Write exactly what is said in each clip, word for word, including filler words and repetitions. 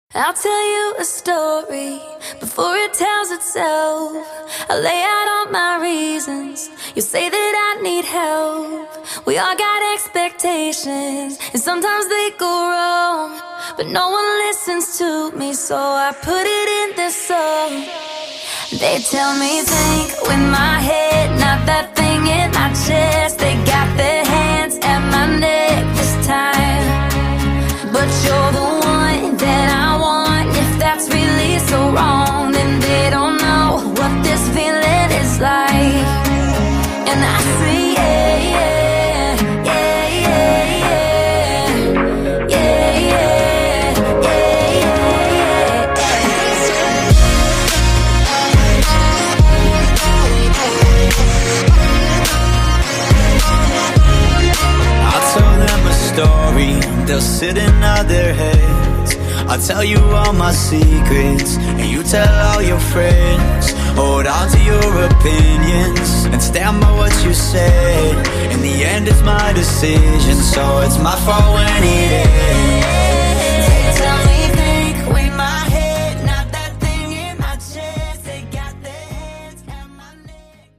I'll tell you a story before it tells itself. I lay out all my reasons. You say that I need help. We all got expectations, and sometimes they go wrong, but no one listens to me, so I put it in this song. They tell me think with my head, not that thing in my chest. They got their hands at my neck this time, but you're the one that I want. If that's really so wrong, then they don't know what this feeling is like. And I say yeah, yeah, yeah, yeah, yeah, yeah, yeah, yeah, yeah, yeah. I'll tell them a story, they'll sit and nod their heads. I'll tell you all my secrets, and you tell all your friends. Hold on to your opinions, and stand by what you said. In the end it's my decision, so it's my fault when it ends. They tell me think with my head, not that thing in my chest. They got their hands at my neck.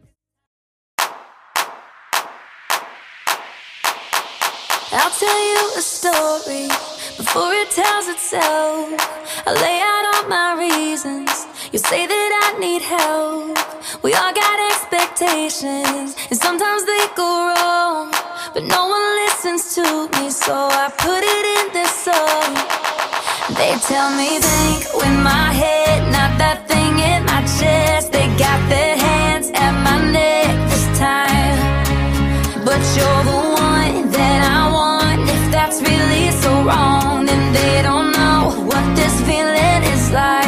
I'll tell you a story before it tells itself. I lay out all my reasons. You say that I need help. We all got expectations, and sometimes they go wrong, but no one listens to me, so I put it in this song. They tell me think with my head, not that thing in my chest. They got their hands at my neck this time, but you're the one that I want. If that's really so wrong, then they don't know what this feeling is like.